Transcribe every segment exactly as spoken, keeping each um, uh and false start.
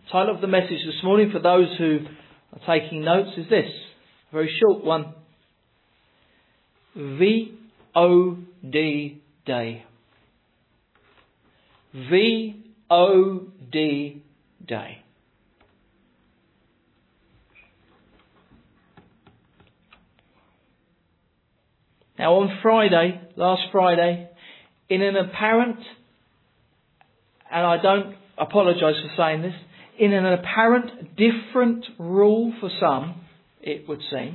Title of the message this morning, for those who are taking notes, is this. A very short one. V O D Day. V O D Day. Now on Friday, last Friday, in an apparent, and I don't apologise for saying this, in an apparent different rule for some, it would seem,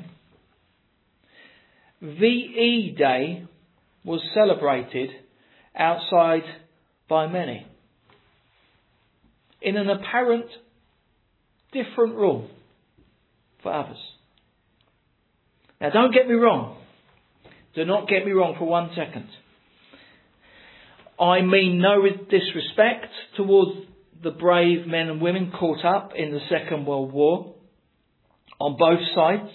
V E Day was celebrated outside by many. In an apparent different rule for others. Now don't get me wrong. Do not get me wrong for one second. I mean no disrespect towards the brave men and women caught up in the Second World War on both sides.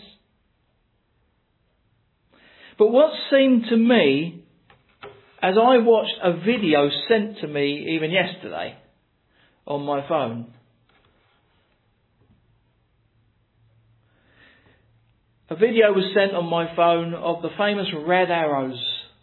But what seemed to me, as I watched a video sent to me even yesterday on my phone, a video was sent on my phone of the famous red arrows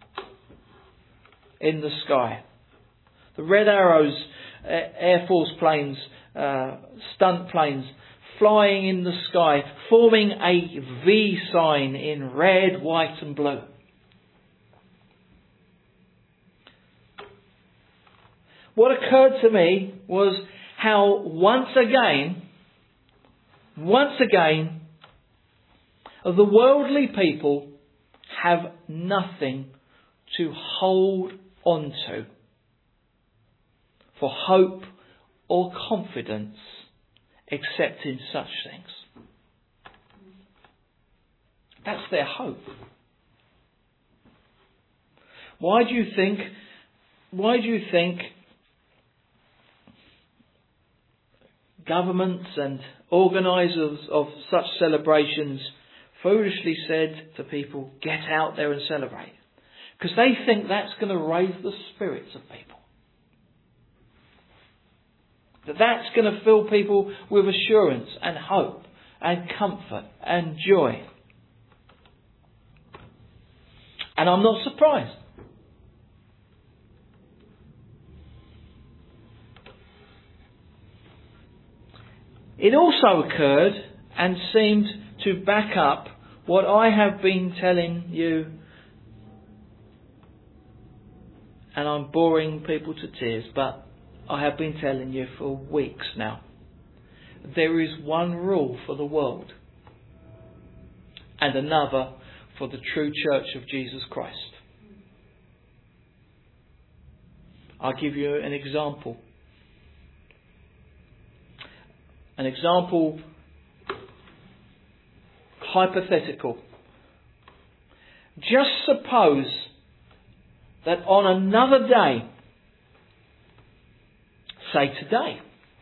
in the sky. The red arrows, uh, Air Force planes, uh, stunt planes, flying in the sky, forming a V sign in red, white and blue. What occurred to me was how once again, once again, the worldly people have nothing to hold on to for hope or confidence except in such things. That's their hope. Why do you think, why do you think governments and organisers of such celebrations foolishly said to people, get out there and celebrate? Because they think that's going to raise the spirits of people. That that's going to fill people with assurance and hope and comfort and joy. And I'm not surprised. It also occurred and seemed to back up what I have been telling you, and I'm boring people to tears, but I have been telling you for weeks now. There is one rule for the world and another for the true church of Jesus Christ. I'll give you an example. An example hypothetical. Just suppose that on another day, say today,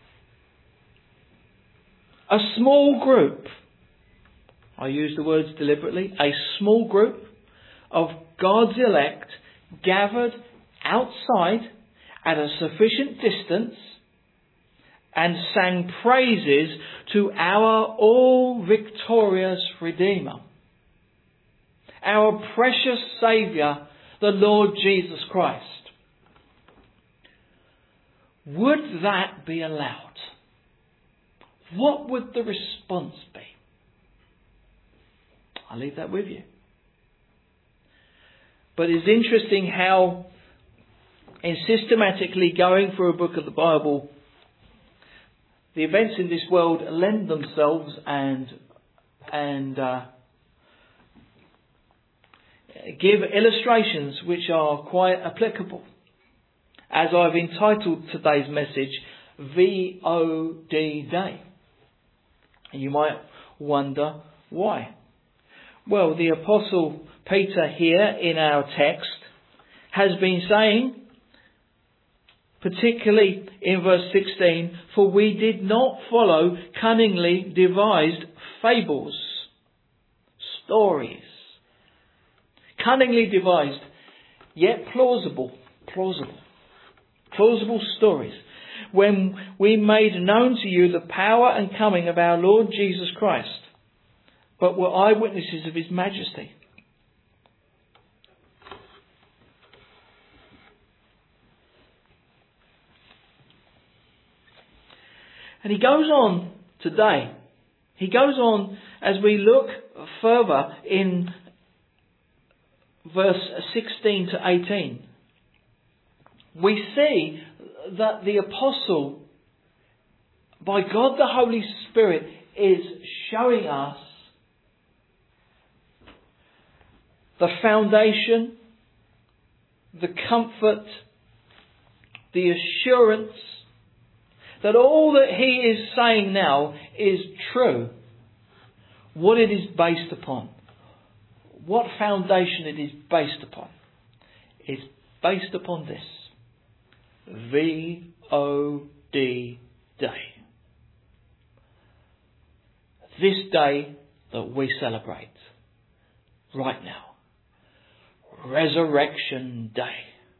a small group, I use the words deliberately, a small group of God's elect gathered outside at a sufficient distance and sang praises to our all-victorious Redeemer, our precious Saviour, the Lord Jesus Christ. Would that be allowed? What would the response be? I'll leave that with you. But it's interesting how, in systematically going through a book of the Bible, the events in this world lend themselves and and uh, give illustrations which are quite applicable. As I've entitled today's message, V O D Day. And you might wonder why. Well, the Apostle Peter here in our text has been saying, particularly in verse sixteen, for we did not follow cunningly devised fables, stories. Cunningly devised, yet plausible, plausible, plausible stories. when we made known to you the power and coming of our Lord Jesus Christ, but were eyewitnesses of his majesty. And he goes on today. He goes on as we look further in verse sixteen to eighteen. We see that the apostle, by God the Holy Spirit, is showing us the foundation, the comfort, the assurance that all that he is saying now is true. What it is based upon. What foundation it is based upon. It's based upon this. V O D Day. This day that we celebrate right now. Resurrection Day.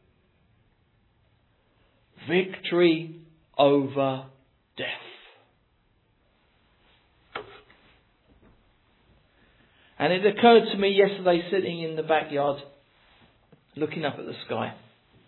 Victory over death. And it occurred to me yesterday sitting in the backyard looking up at the sky.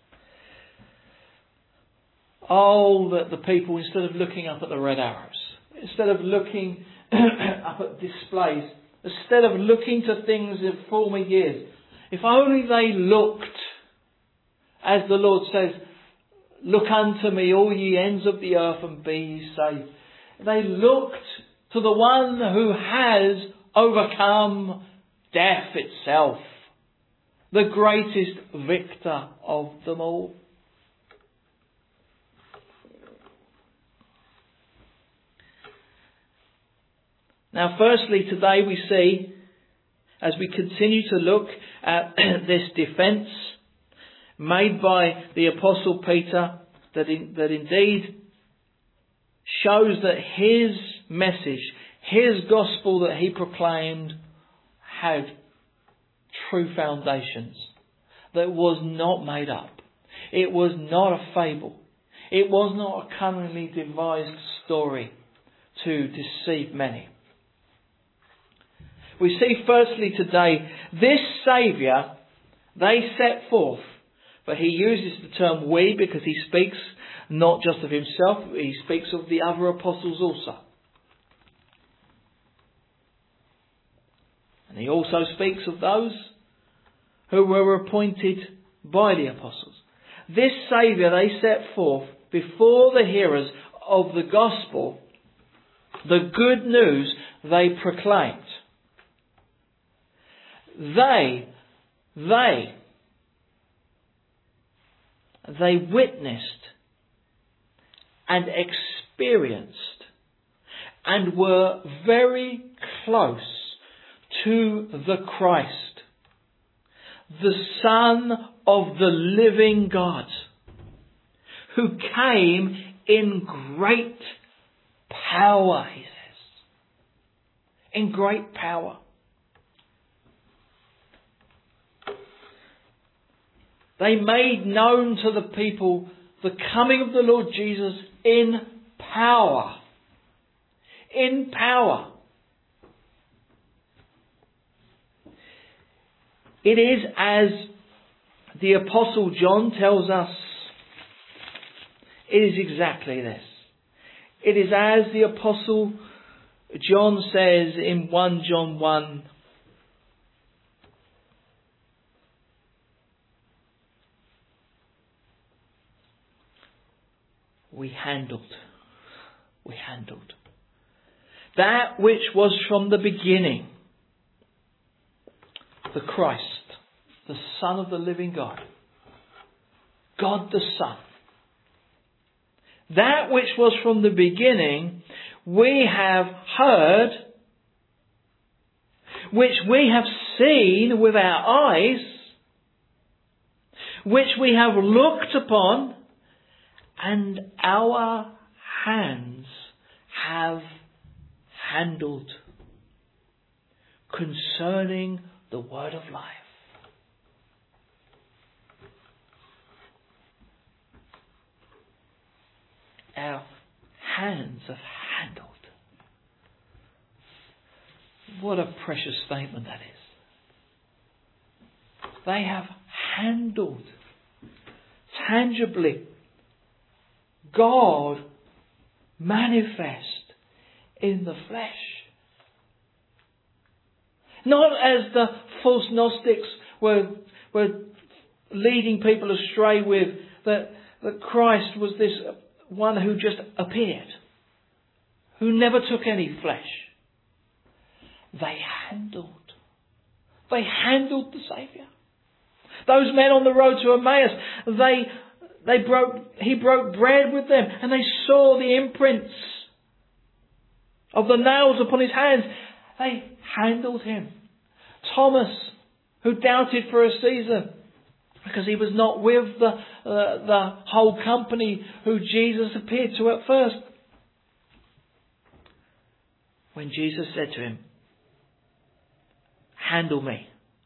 Oh, that the people, instead of looking up at the red arrows, instead of looking up at displays, instead of looking to things of former years, if only they looked, as the Lord says, look unto me, all ye ends of the earth, and be ye saved. They looked to the one who has overcome death itself, the greatest victor of them all. Now, firstly, today we see, as we continue to look at this defence made by the Apostle Peter, that, in, that indeed shows that his message, his gospel that he proclaimed, had true foundations. That was not made up. It was not a fable. It was not a cunningly devised story to deceive many. We see firstly today, this Saviour they set forth. But he uses the term we because he speaks not just of himself, he speaks of the other apostles also. And he also speaks of those who were appointed by the apostles. This Saviour they set forth before the hearers of the gospel, the good news they proclaimed. They, they, they witnessed and experienced and were very close to the Christ, the Son of the living God, who came in great power, he says. In great power. They made known to the people the coming of the Lord Jesus in power. In power. It is as the Apostle John tells us, it is exactly this. It is as the Apostle John says in First John one, we handled, we handled that which was from the beginning, the Christ, the Son of the living God, God the Son. That which was from the beginning, we have heard, which we have seen with our eyes, which we have looked upon, and our hands have handled concerning the word of life. our hands have handled. What a precious statement that is. They have handled tangibly God manifest in the flesh. Not as the false Gnostics were, were leading people astray with, that, that Christ was this one who just appeared, who never took any flesh. They handled. They handled the Saviour. Those men on the road to Emmaus, they, they broke, he broke bread with them and they saw the imprints of the nails upon his hands. They handled him. Thomas, who doubted for a season because he was not with the, uh, the whole company who Jesus appeared to at first. When Jesus said to him, "Handle me.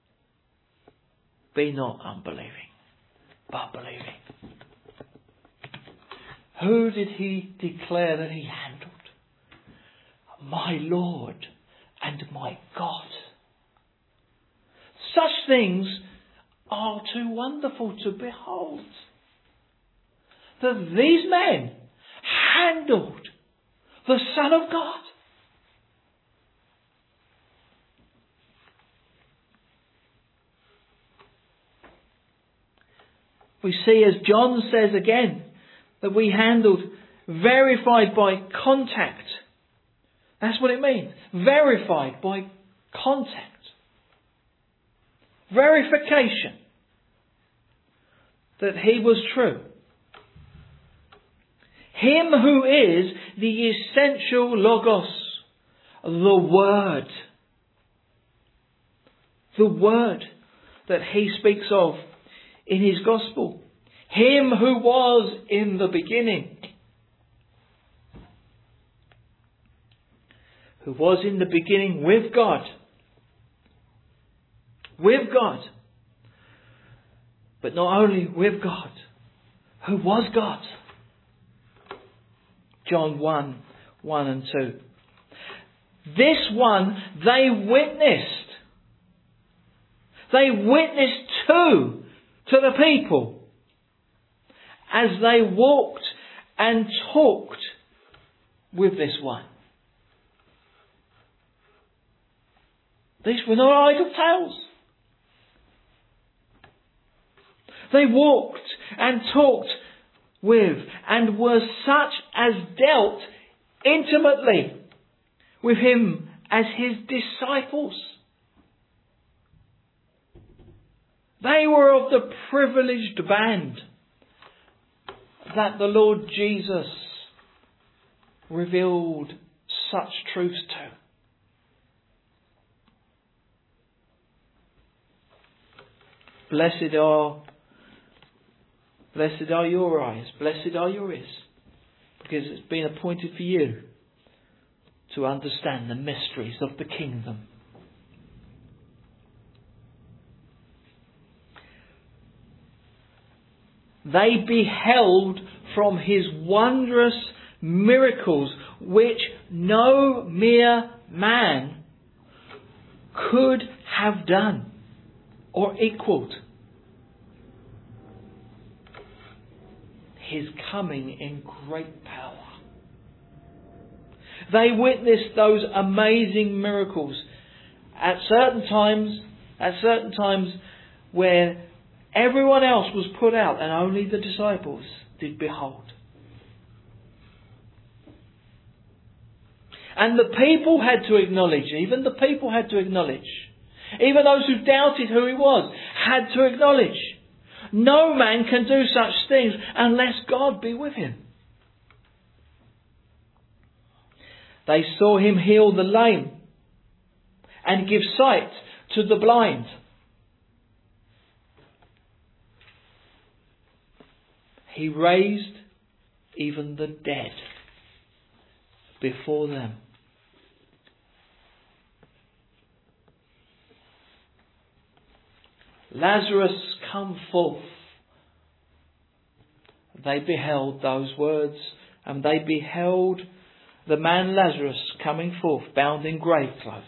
Be not unbelieving, but believing." Who did he declare that he handled? My Lord and my God. Such things are too wonderful to behold. That these men handled the Son of God. We see, as John says again, that we handled verified by contact. That's what it means. Verified by contact. Verification that he was true. Him who is the essential Logos, the Word. The Word that he speaks of in his Gospel. Him who was in the beginning. Who was in the beginning with God. With God. But not only with God. Who was God. John one, one and two. This one they witnessed. They witnessed to to the people as they walked and talked with this one. These were not idle tales. They walked and talked with and were such as dealt intimately with him as his disciples. They were of the privileged band that the Lord Jesus revealed such truths to. Blessed are, blessed are your eyes, blessed are your ears, because it's been appointed for you to understand the mysteries of the kingdom. They beheld from his wondrous miracles, which no mere man could have done or equalled. His coming in great power. They witnessed those amazing miracles at certain times, at certain times where everyone else was put out and only the disciples did behold. And the people had to acknowledge, even the people had to acknowledge, even those who doubted who he was, had to acknowledge, no man can do such things unless God be with him. They saw him heal the lame and give sight to the blind. He raised even the dead before them. Lazarus, come forth. They beheld those words and they beheld the man Lazarus coming forth, bound in grave clothes,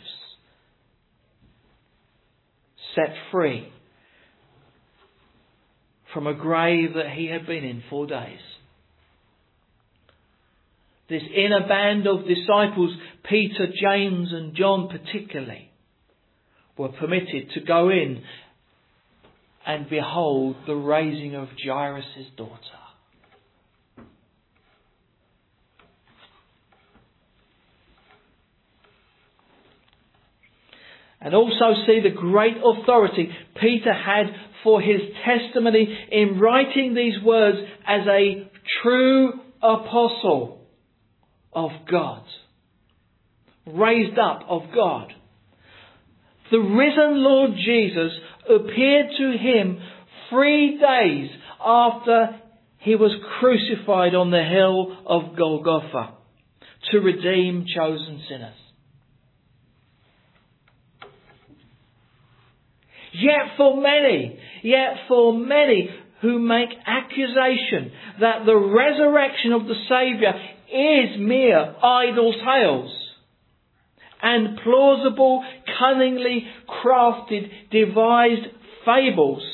set free from a grave that he had been in four days. This inner band of disciples, Peter, James and John particularly, were permitted to go in and behold the raising of Jairus' daughter. And also see the great authority Peter had for his testimony in writing these words as a true apostle of God. Raised up of God. The risen Lord Jesus appeared to him three days after he was crucified on the hill of Golgotha to redeem chosen sinners. Yet for many, yet for many who make accusation that the resurrection of the Saviour is mere idle tales and plausible, cunningly crafted, devised fables,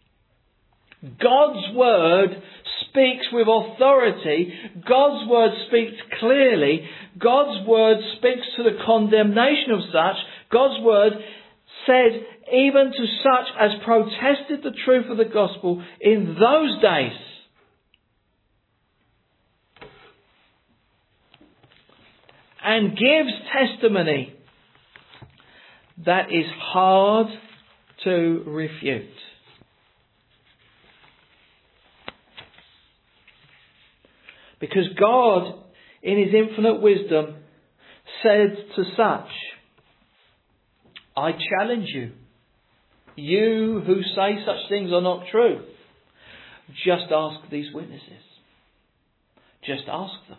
God's Word speaks with authority. God's Word speaks clearly. God's Word speaks to the condemnation of such. God's Word said even to such as protested the truth of the gospel in those days. And gives testimony that is hard to refute. Because God, in His infinite wisdom, said to such, I challenge you, you who say such things are not true, just ask these witnesses. Just ask them.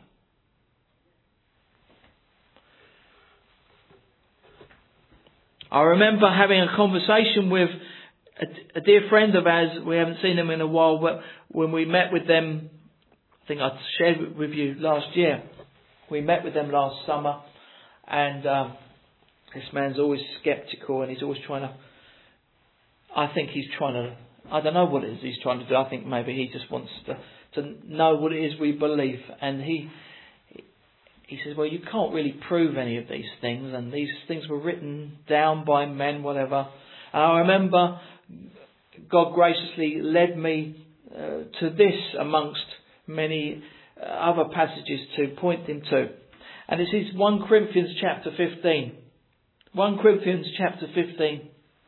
I remember having a conversation with a, a dear friend of ours. We haven't seen him in a while, but when we met with them, I think I shared it with you last year. We met with them last summer, and um, this man's always sceptical, and he's always trying to. I think he's trying to. I don't know what it is he's trying to do. I think maybe he just wants to to know what it is we believe, and he. He says, well, you can't really prove any of these things, and these things were written down by men, whatever. And I remember God graciously led me uh, to this amongst many uh, other passages to point him to. And this is First Corinthians chapter fifteen. First Corinthians chapter fifteen.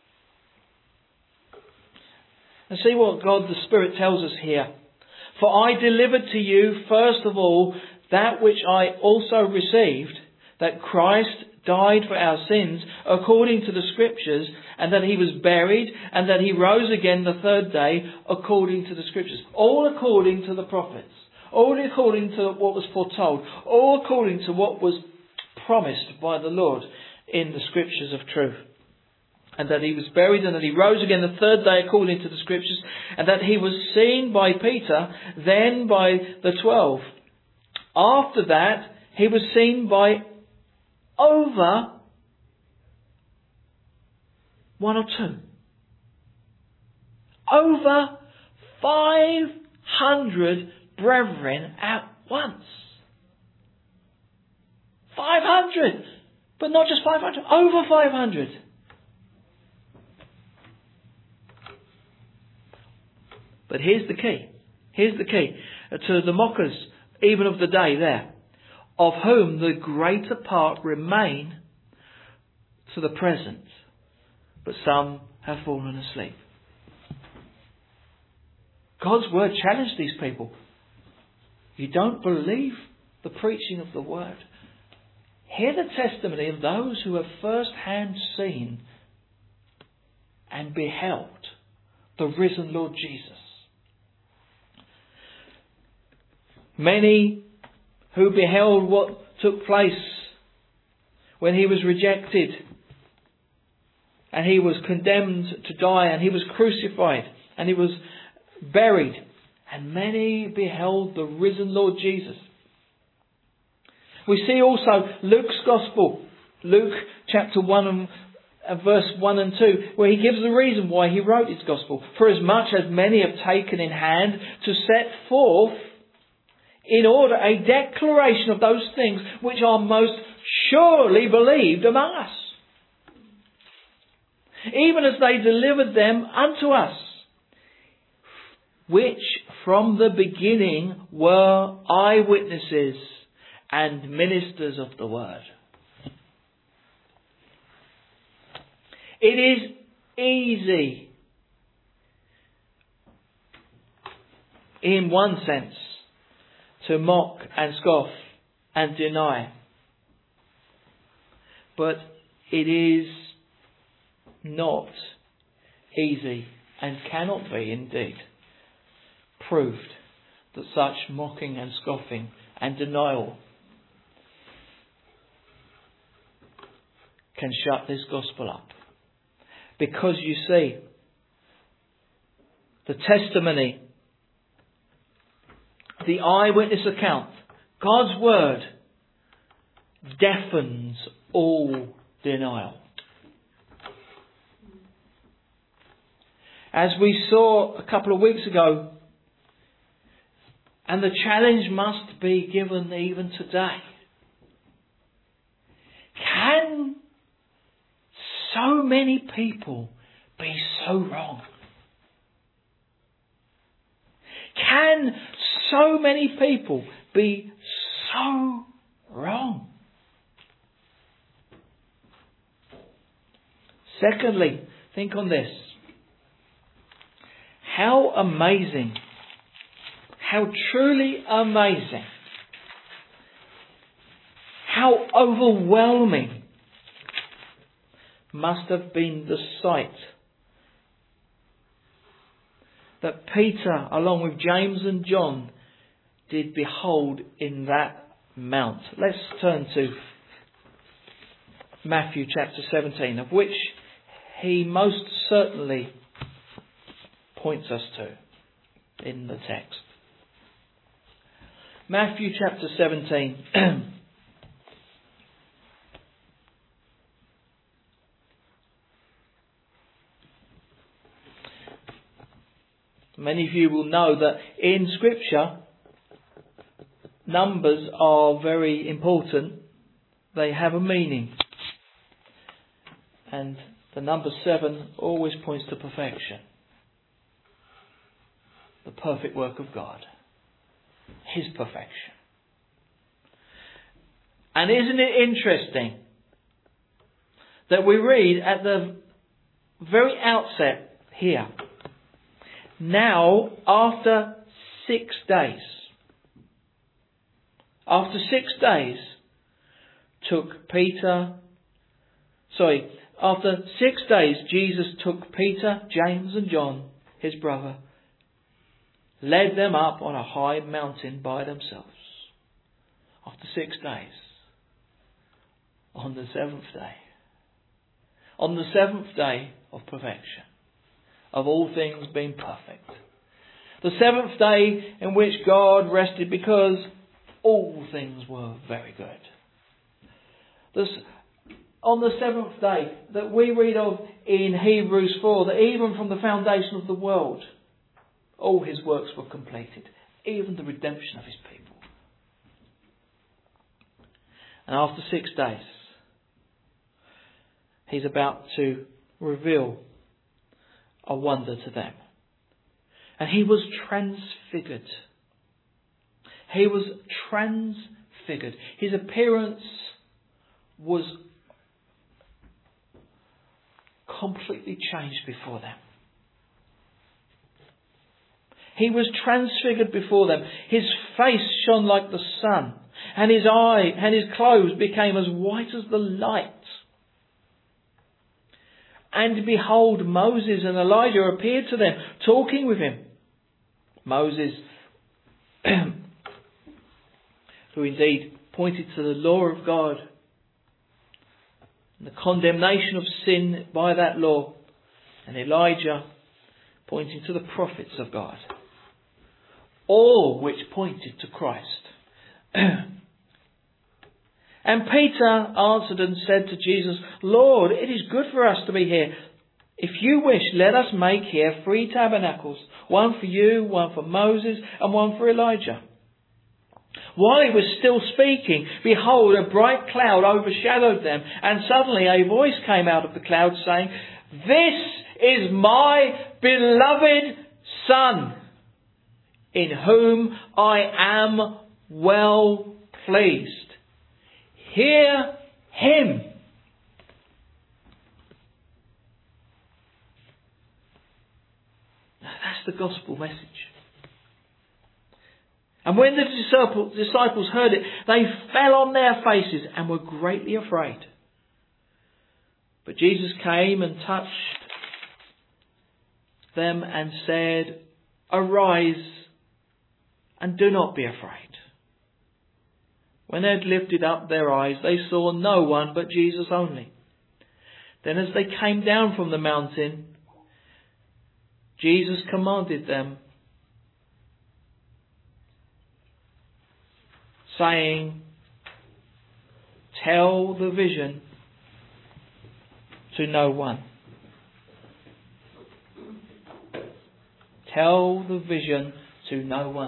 And see what God the Spirit tells us here. For I delivered to you, first of all, that which I also received, that Christ died for our sins according to the Scriptures, and that He was buried, and that He rose again the third day according to the Scriptures. All according to the prophets. All according to what was foretold. All according to what was promised by the Lord in the Scriptures of truth. And that He was buried, and that He rose again the third day according to the Scriptures, and that He was seen by Peter, then by the twelve. After that, He was seen by over one or two. Over five hundred brethren at once. five hundred! But not just five hundred, over five hundred. But here's the key. Here's the key. To the mockers, even of the day there, of whom the greater part remain to the present, but some have fallen asleep. God's word challenged these people. You don't believe the preaching of the word. Hear the testimony of those who have first hand seen and beheld the risen Lord Jesus. Many who beheld what took place when He was rejected and He was condemned to die and He was crucified and He was buried. And many beheld the risen Lord Jesus. We see also Luke's Gospel, Luke chapter one and uh, verse one and two, where he gives the reason why he wrote his Gospel. For as much as many have taken in hand to set forth in order a declaration of those things which are most surely believed among us, even as they delivered them unto us, which from the beginning were eyewitnesses and ministers of the word. It is easy, in one sense, to mock and scoff and deny. But it is not easy, and cannot be indeed, proved that such mocking and scoffing and denial can shut this gospel up. Because you see, the testimony, the eyewitness account, God's word deafens all denial. As we saw a couple of weeks ago, and the challenge must be given even today. Can so many people be so wrong? Can so many people be so wrong? Secondly, think on this. How amazing, how truly amazing, how overwhelming must have been the sight that Peter, along with James and John, did behold in that mount. Let's turn to Matthew chapter seventeen, of which he most certainly points us to in the text. Matthew chapter seventeen. Many of you will know that in Scripture, numbers are very important. They have a meaning. And the number seven always points to perfection. The perfect work of God. His perfection. And isn't it interesting that we read at the very outset here, now after six days, after six days took Peter, sorry, after six days Jesus took Peter, James and John, his brother, led them up on a high mountain by themselves. After six days. On the seventh day. On the seventh day of perfection. Of all things being perfect. The seventh day in which God rested because all things were very good. This, on the seventh day that we read of in Hebrews four, that even from the foundation of the world, all his works were completed, even the redemption of his people. And after six days, he's about to reveal a wonder to them. And he was transfigured. He was transfigured. His appearance was completely changed before them. He was transfigured before them. His face shone like the sun, and his eye and his clothes became as white as the light. And behold, Moses and Elijah appeared to them, talking with him. Moses, who indeed pointed to the law of God, and the condemnation of sin by that law, and Elijah pointing to the prophets of God. All which pointed to Christ. And Peter answered and said to Jesus, Lord, it is good for us to be here. If you wish, let us make here three tabernacles, one for you, one for Moses, and one for Elijah. While he was still speaking, behold, a bright cloud overshadowed them, and suddenly a voice came out of the cloud saying, This is my beloved Son, in whom I am well pleased. Hear him. That's the gospel message. And when the disciples heard it, they fell on their faces and were greatly afraid. But Jesus came and touched them and said, Arise and do not be afraid. When they had lifted up their eyes, they saw no one but Jesus only. Then as they came down from the mountain, Jesus commanded them, saying, Tell the vision to no one. Tell the vision to no one.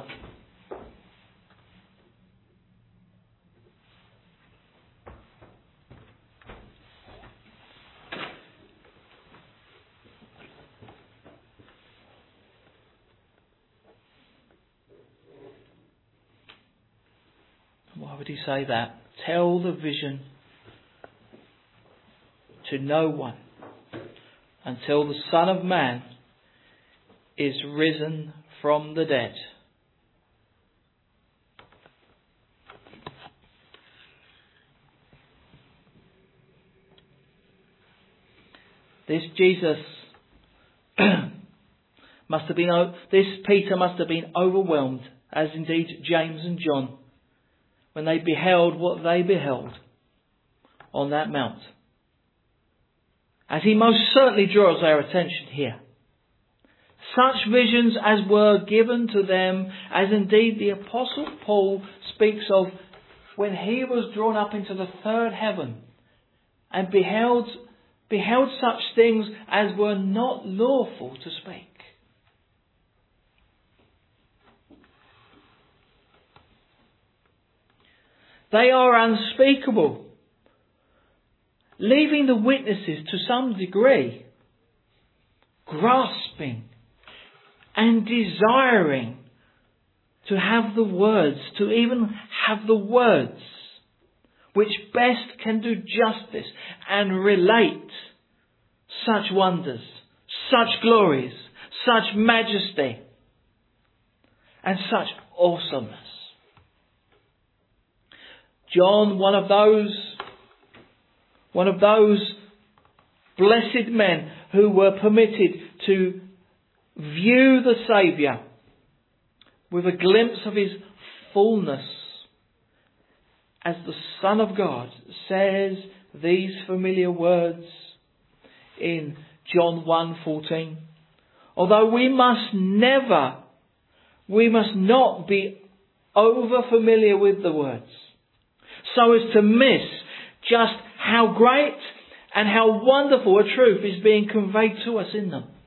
Why would he say that? Tell the vision to no one until the Son of Man is risen from the dead. This Jesus must have been, this Peter must have been overwhelmed, as indeed James and John, when they beheld what they beheld on that mount. As he most certainly draws our attention here. Such visions as were given to them, as indeed the Apostle Paul speaks of when he was drawn up into the third heaven and beheld, beheld such things as were not lawful to speak. They are unspeakable, leaving the witnesses to some degree grasping and desiring to have the words, to even have the words which best can do justice and relate such wonders, such glories, such majesty, and such awesomeness. John, one of those, one of those blessed men who were permitted to view the Saviour with a glimpse of his fullness as the Son of God, says these familiar words in John one fourteen. Although we must never, we must not be over familiar with the words, so as to miss just how great and how wonderful a truth is being conveyed to us in them.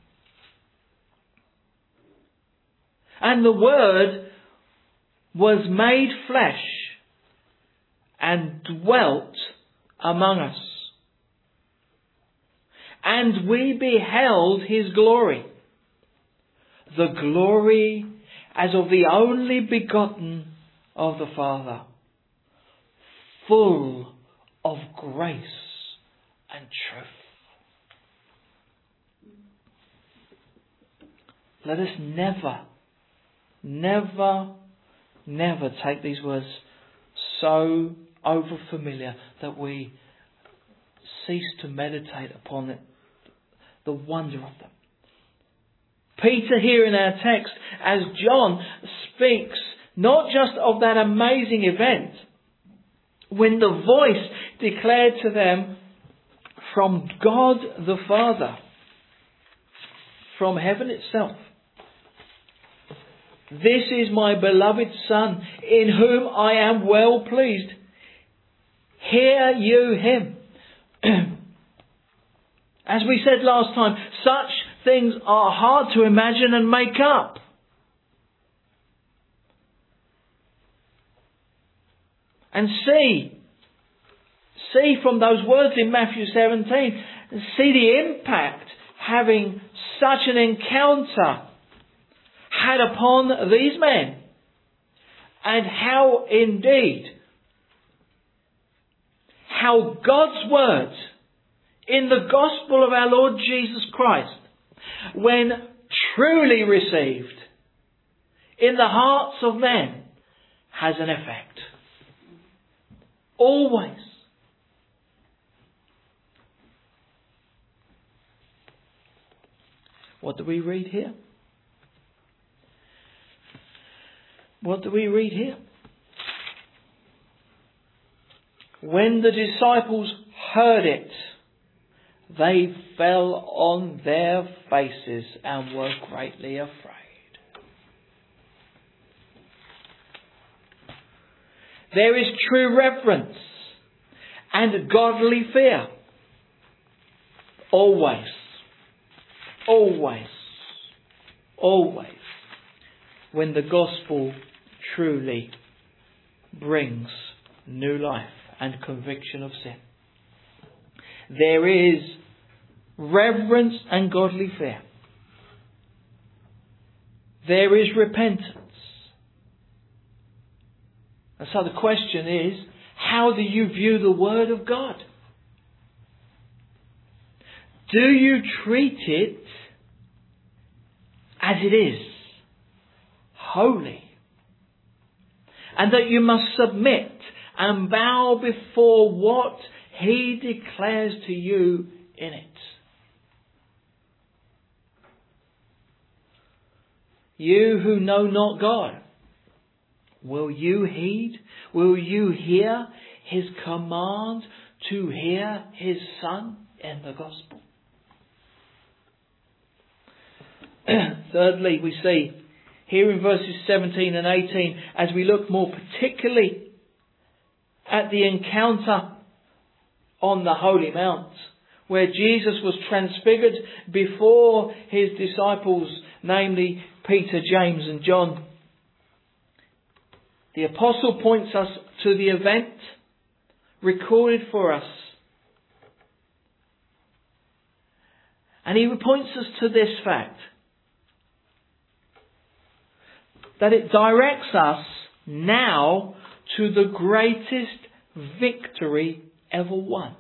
And the Word was made flesh and dwelt among us. And we beheld his glory, the glory as of the only begotten of the Father, full of grace and truth. Let us never, never, never take these words so over familiar that we cease to meditate upon it, the wonder of them. Peter here in our text, as John speaks not just of that amazing event, when the voice declared to them from God the Father, from heaven itself, "This is my beloved Son, in whom I am well pleased." Hear you him. As we said last time, such things are hard to imagine and make up. And see, see from those words in Matthew seventeen, see the impact having such an encounter had upon these men. And how indeed, how God's word in the gospel of our Lord Jesus Christ, when truly received in the hearts of men, has an effect. Always. What do we read here? What do we read here? When the disciples heard it, they fell on their faces and were greatly afraid. There is true reverence and godly fear. Always. Always. Always. When the gospel truly brings new life and conviction of sin. There is reverence and godly fear. There is repentance. And so the question is, how do you view the Word of God? Do you treat it as it is? Holy. And that you must submit and bow before what He declares to you in it. You who know not God, will you heed? Will you hear His command to hear His Son in the gospel? Thirdly, we see here in verses seventeen and eighteen, as we look more particularly at the encounter on the Holy Mount, where Jesus was transfigured before His disciples, namely Peter, James and John. The apostle points us to the event recorded for us. And he points us to this fact, that it directs us now to the greatest victory ever won.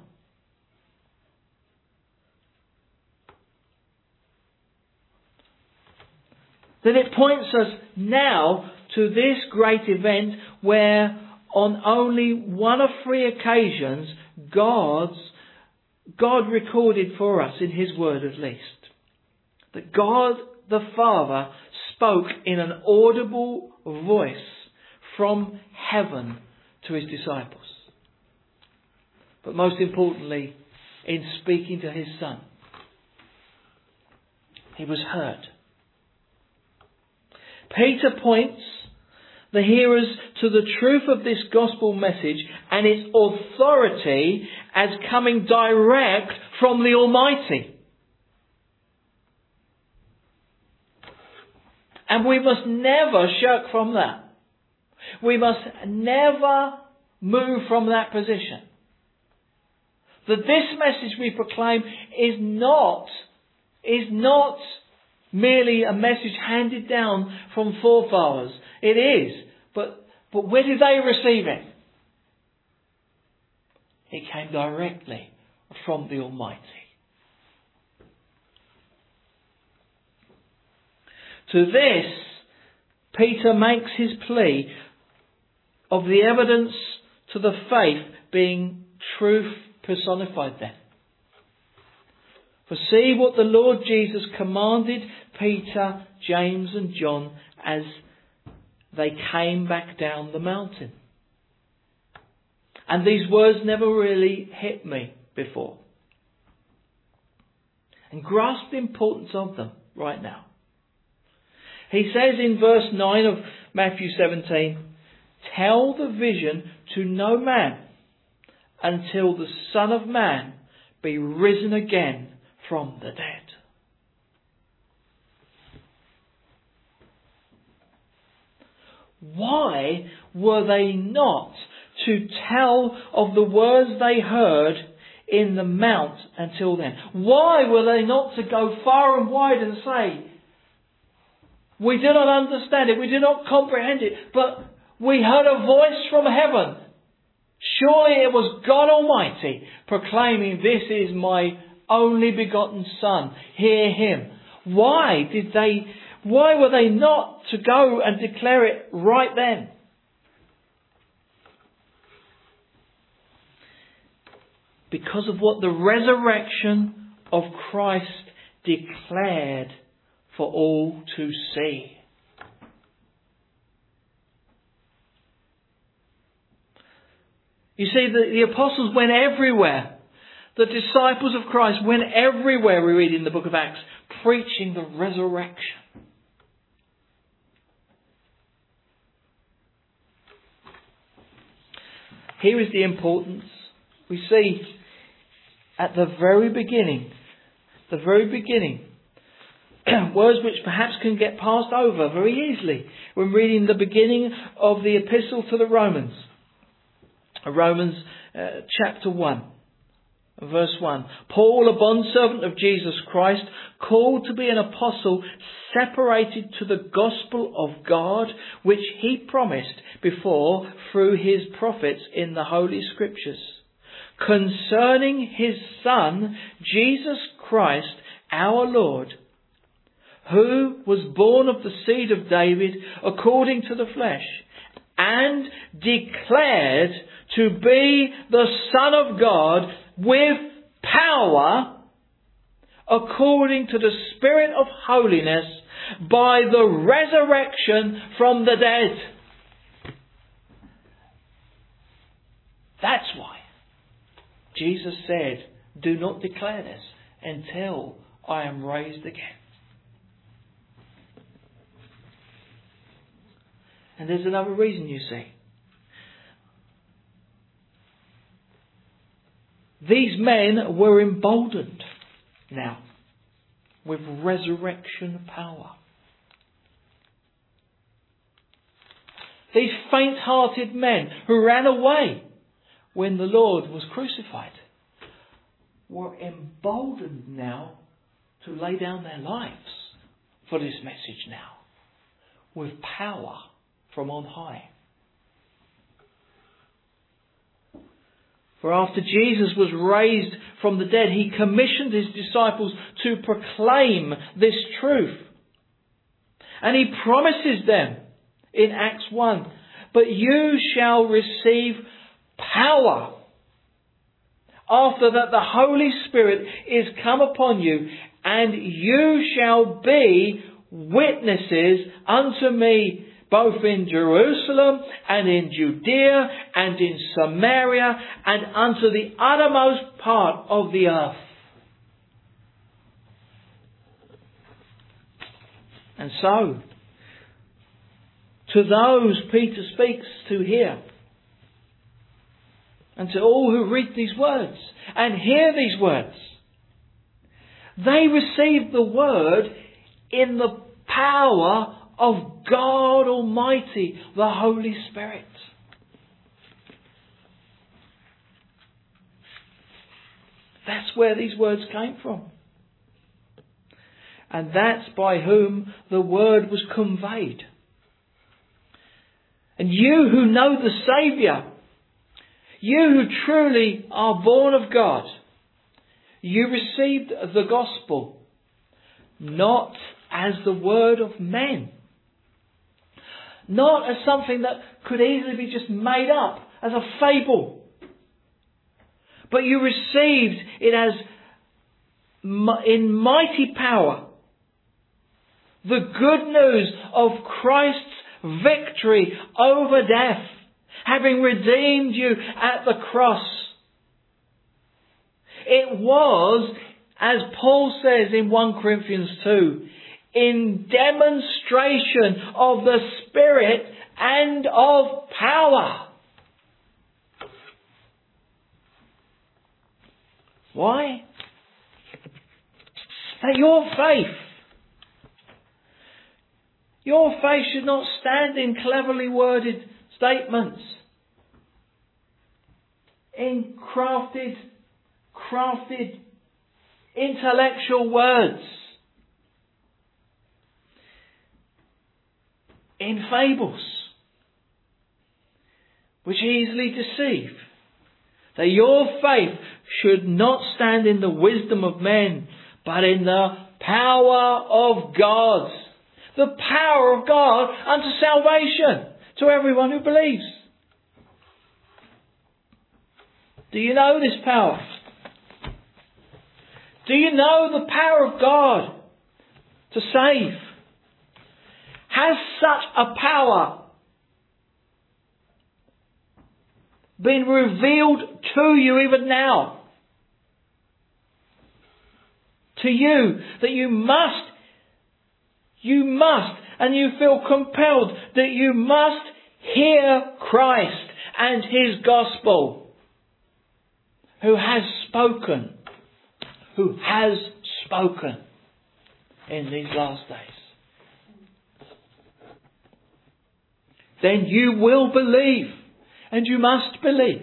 That it points us now to this great event where on only one of three occasions God's, God recorded for us in His Word at least, that God the Father spoke in an audible voice from heaven to His disciples. But most importantly, in speaking to His Son, He was heard. Peter points the hearers to the truth of this gospel message and its authority as coming direct from the Almighty. And we must never shirk from that. We must never move from that position. That this message we proclaim is not, is not merely a message handed down from forefathers. It is. But, but where did they receive it? It came directly from the Almighty. To this, Peter makes his plea of the evidence to the faith being truth personified then. For see what the Lord Jesus commanded Peter, James and John as they came back down the mountain. And these words never really hit me before. And grasp the importance of them right now. He says in verse nine of Matthew seventeen, tell the vision to no man until the Son of Man be risen again from the dead. Why were they not to tell of the words they heard in the mount until then? Why were they not to go far and wide and say, we do not understand it, we do not comprehend it, but we heard a voice from heaven. Surely it was God Almighty proclaiming, this is my only begotten Son, hear Him. Why did they, why were they not to go and declare it right then? Because of what the resurrection of Christ declared for all to see. You see, the, the apostles went everywhere. The disciples of Christ went everywhere, we read in the book of Acts, preaching the resurrection. Here is the importance. We see at the very beginning, the very beginning, words which perhaps can get passed over very easily when reading the beginning of the epistle to the Romans. Romans uh, chapter one, verse one. Paul, a bondservant of Jesus Christ, called to be an apostle, separated to the gospel of God, which He promised before through His prophets in the Holy Scriptures, concerning His Son, Jesus Christ, our Lord, who was born of the seed of David according to the flesh, and declared to be the Son of God with power according to the Spirit of holiness by the resurrection from the dead. That's why Jesus said, do not declare this until I am raised again. And there's another reason, you see. These men were emboldened now with resurrection power. These faint-hearted men who ran away when the Lord was crucified were emboldened now to lay down their lives for this message now with power from on high. For after Jesus was raised from the dead, He commissioned His disciples to proclaim this truth. And He promises them in Acts one, but you shall receive power after that the Holy Spirit is come upon you, and you shall be witnesses unto me both in Jerusalem and in Judea and in Samaria and unto the uttermost part of the earth. And so, to those Peter speaks to here, and to all who read these words and hear these words, they receive the word in the power of God Almighty, the Holy Spirit. That's where these words came from. And that's by whom the word was conveyed. And you who know the Saviour, you who truly are born of God, you received the gospel not as the word of men, not as something that could easily be just made up as a fable, but you received it as in mighty power, the good news of Christ's victory over death, having redeemed you at the cross. It was, as Paul says in First Corinthians two, in demonstration of the Spirit and of power. Why? That your faith, your faith should not stand in cleverly worded statements, in crafted, crafted intellectual words, in fables, which easily deceive. That your faith should not stand in the wisdom of men, but in the power of God. The power of God unto salvation to everyone who believes. Do you know this power? Do you know the power of God to save? Has such a power been revealed to you even now? To you, that you must, you must, and you feel compelled that you must hear Christ and His gospel, who has spoken, who has spoken in these last days. Then you will believe, and you must believe.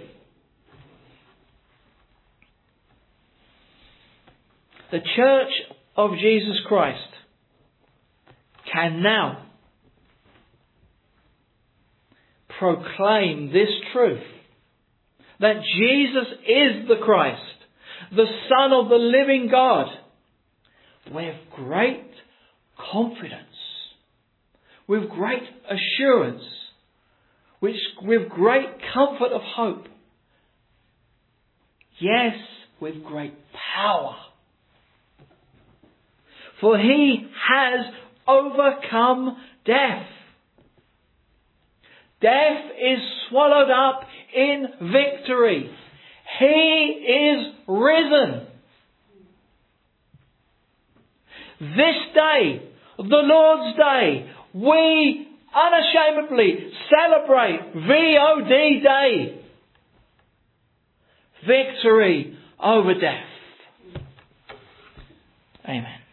The Church of Jesus Christ can now proclaim this truth, that Jesus is the Christ, the Son of the living God, with great confidence, with great assurance, which with great comfort of hope. Yes, with great power. For He has overcome death. Death is swallowed up in victory. He is risen. This day, the Lord's Day, we unashamedly celebrate V O D Day. Victory over death. Amen.